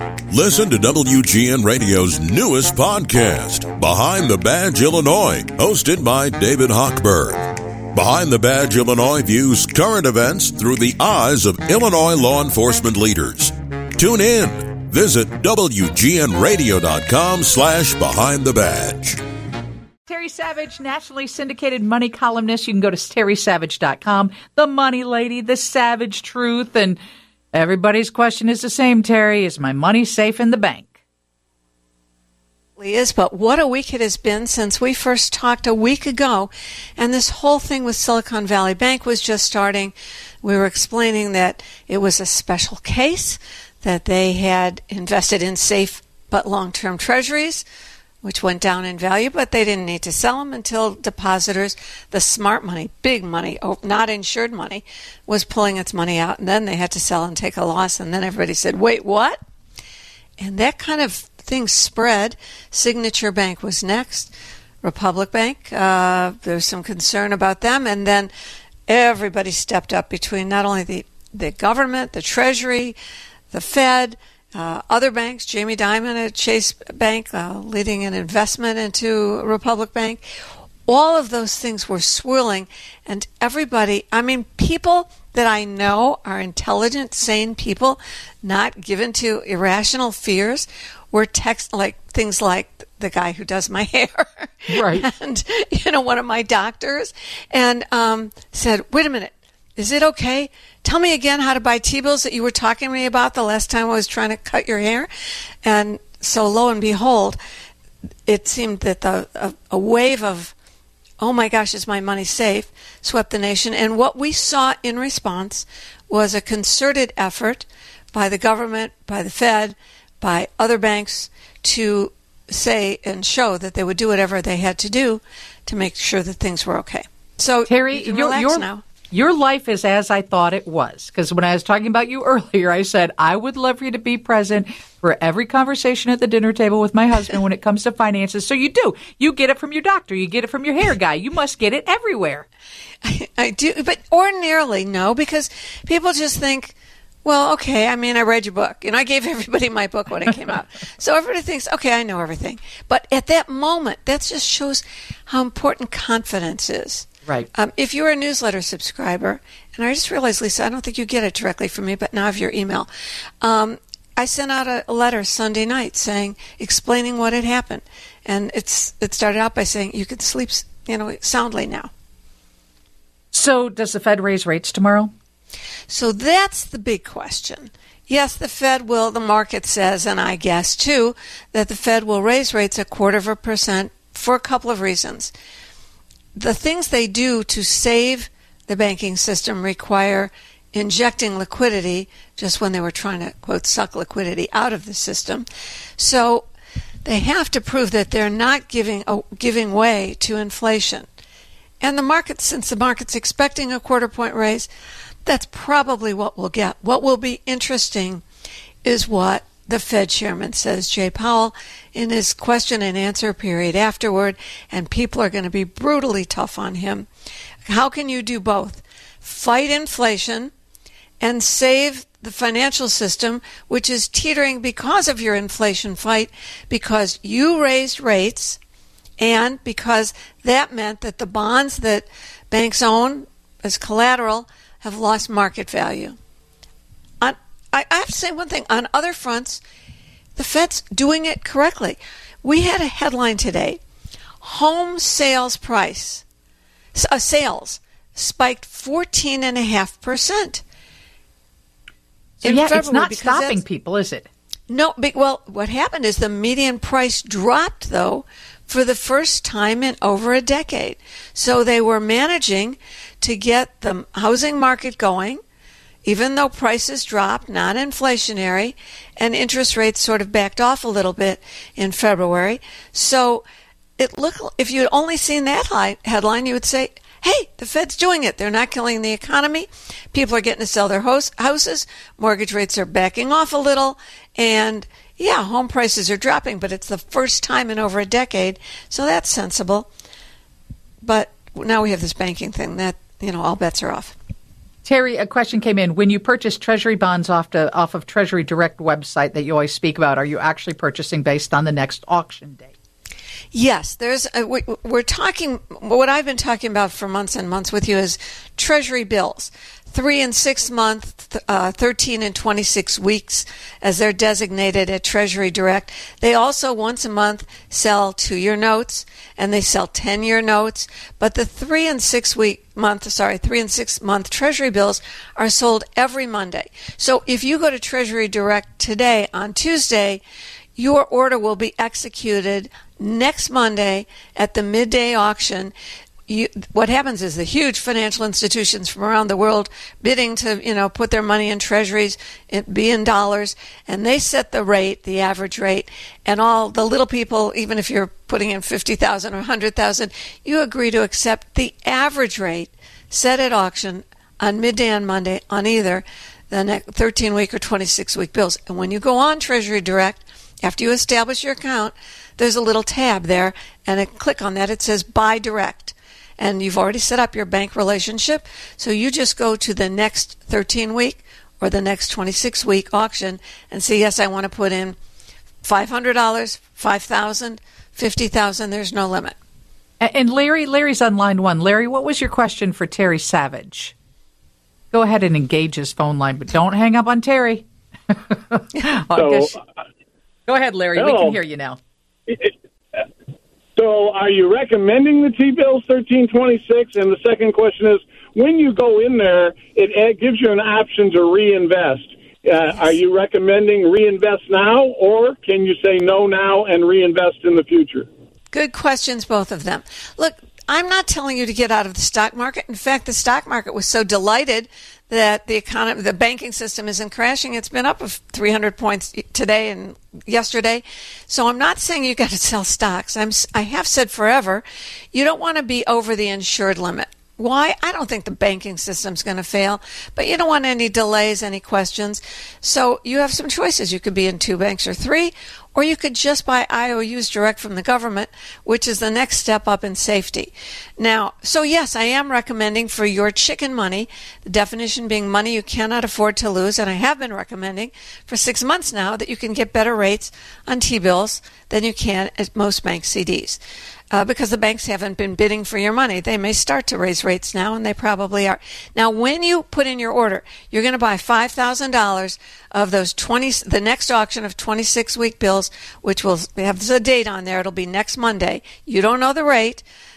Listen to WGN Radio's newest podcast, Behind the Badge Illinois, hosted by David Hochberg. Behind the Badge Illinois views current events through the eyes of Illinois law enforcement leaders. Tune in. Visit WGNradio.com/Behind the Badge. Terry Savage, nationally syndicated money columnist. You can go to terrysavage.com. The money lady, the savage truth, and everybody's question is the same, Terry. Is my money safe in the bank? Is, but what a week it has been since we first talked a week ago, and this whole thing with Silicon Valley Bank was just starting. We were explaining that it was a special case, that they had invested in safe but long-term treasuries, which went down in value, but they didn't need to sell them until depositors, the smart money, big money, not insured money, was pulling its money out, and then they had to sell and take a loss, and then everybody said, wait, what? And that kind of thing spread. Signature Bank was next. Republic Bank, there's some concern about them, and then everybody stepped up between not only the government, the Treasury, the Fed, other banks, Jamie Dimon at Chase Bank, leading an investment into Republic Bank. All of those things were swirling, and everybody, I mean, people that I know are intelligent, sane people, not given to irrational fears, were things like the guy who does my hair, right? And one of my doctors, and said, "Wait a minute, is it okay? Tell me again how to buy T-bills that you were talking to me about the last time I was trying to cut your hair." And so, lo and behold, it seemed that a wave of, "Oh my gosh, is my money safe?" swept the nation. And what we saw in response was a concerted effort by the government, by the Fed, by other banks to say and show that they would do whatever they had to do to make sure that things were okay. So, Terry, your life is as I thought it was. Because when I was talking about you earlier, I said I would love for you to be present for every conversation at the dinner table with my husband when it comes to finances. So you do. You get it from your doctor. You get it from your hair guy. You must get it everywhere. I do, but ordinarily no, because people just think, well, okay, I mean, I read your book. I gave everybody my book when it came out. So everybody thinks, okay, I know everything. But at that moment, that just shows how important confidence is. Right. If you're a newsletter subscriber, and I just realized, Lisa, I don't think you get it directly from me, but now I have your email. I sent out a letter Sunday night explaining what had happened. And it started out by saying you can sleep, soundly now. So does the Fed raise rates tomorrow? So that's the big question. Yes, the Fed will, the market says, and I guess too, that the Fed will raise rates 0.25% for a couple of reasons. The things they do to save the banking system require injecting liquidity just when they were trying to, quote, suck liquidity out of the system. So they have to prove that they're not giving way to inflation. And the market, since the market's expecting a 0.25 point raise, that's probably what we'll get. What will be interesting is what the Fed chairman says, Jay Powell, in his question and answer period afterward, and people are going to be brutally tough on him. How can you do both? Fight inflation and save the financial system, which is teetering because of your inflation fight, because you raised rates and because that meant that the bonds that banks own as collateral have lost market value. I have to say one thing. On other fronts, the Fed's doing it correctly. We had a headline today. Home sales price, sales spiked 14.5%. So yeah, it's not stopping people, is it? No. Well, what happened is the median price dropped, though, for the first time in over a decade. So they were managing to get the housing market going, even though prices dropped, not inflationary, and interest rates sort of backed off a little bit in February. So it looked, if you'd only seen that headline, you would say, hey, the Fed's doing it. They're not killing the economy. People are getting to sell their houses. Mortgage rates are backing off a little. And yeah, home prices are dropping, but it's the first time in over a decade. So that's sensible. But now we have this banking thing that, all bets are off. Terry, a question came in. When you purchase Treasury bonds off of Treasury Direct website that you always speak about, are you actually purchasing based on the next auction date? Yes, we're talking, what I've been talking about for months and months with you is Treasury bills, 3 and 6 month, 13 and 26 weeks, as they're designated at Treasury Direct. They also once a month sell 2-year notes, and they sell 10-year notes, but the 3 and 6 month Treasury bills are sold every Monday. So if you go to Treasury Direct today on Tuesday, your order will be executed next Monday at the midday auction. What happens is the huge financial institutions from around the world bidding to, put their money in treasuries, be in dollars, and they set the rate, the average rate, and all the little people, even if you're putting in 50,000 or 100,000, you agree to accept the average rate set at auction on midday on Monday on either the 13-week or 26-week bills. And when you go on Treasury Direct, after you establish your account, there's a little tab there, and click on that. It says Buy Direct. And you've already set up your bank relationship, so you just go to the next 13-week or the next 26-week auction and say, yes, I want to put in $500, $5,000, $50,000. There's no limit. And Larry's on line 1. Larry, what was your question for Terry Savage? Go ahead and engage his phone line, but don't hang up on Terry. Go ahead, Larry. Hello. We can hear you now. So are you recommending the T-bills 1326? And the second question is, when you go in there, it gives you an option to reinvest. Yes. Are you recommending reinvest now, or can you say no now and reinvest in the future? Good questions, both of them. Look, I'm not telling you to get out of the stock market. In fact, the stock market was so delighted that the banking system isn't crashing. It's been up of 300 points today and yesterday. So I'm not saying you got to sell stocks. I have said forever, you don't want to be over the insured limit. Why? I don't think the banking system's going to fail, but you don't want any delays, any questions. So you have some choices. You could be in 2 banks or 3, or you could just buy IOUs direct from the government, which is the next step up in safety. Now, so yes, I am recommending for your chicken money, the definition being money you cannot afford to lose, and I have been recommending for 6 months now that you can get better rates on T-bills than you can at most bank CDs. Because the banks haven't been bidding for your money. They may start to raise rates now, and they probably are. Now, when you put in your order, you're going to buy $5,000 of those the next auction of 26-week bills, which will have the date on there. It'll be next Monday. You don't know the rate,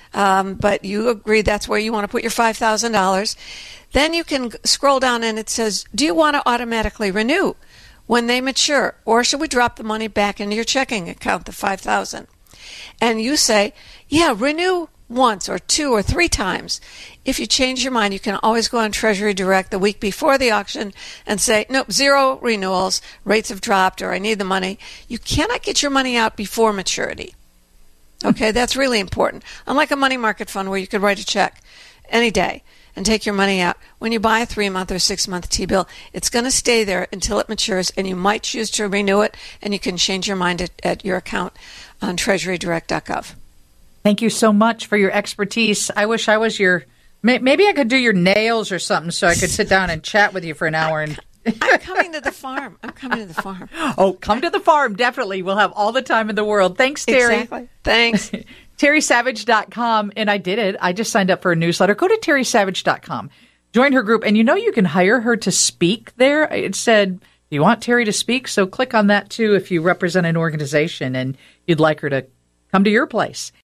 but you agree that's where you want to put your $5,000. Then you can scroll down, and it says, do you want to automatically renew when they mature, or should we drop the money back into your checking account, the $5,000? And you say, yeah, renew once or 2 or 3 times. If you change your mind, you can always go on Treasury Direct the week before the auction and say, nope, 0 renewals, rates have dropped, or I need the money. You cannot get your money out before maturity. Okay, that's really important. Unlike a money market fund where you could write a check any day and take your money out. When you buy a 3-month or 6-month T-bill, it's going to stay there until it matures, and you might choose to renew it, and you can change your mind at your account on treasurydirect.gov. Thank you so much for your expertise. I wish I was maybe I could do your nails or something so I could sit down and chat with you for an hour. And I'm coming to the farm. Oh, come to the farm. Definitely. We'll have all the time in the world. Thanks, Terry. Exactly. Thanks. TerrySavage.com, and I did it. I just signed up for a newsletter. Go to TerrySavage.com. Join her group, and you can hire her to speak there. It said, do you want Terry to speak? So click on that, too, if you represent an organization and you'd like her to come to your place.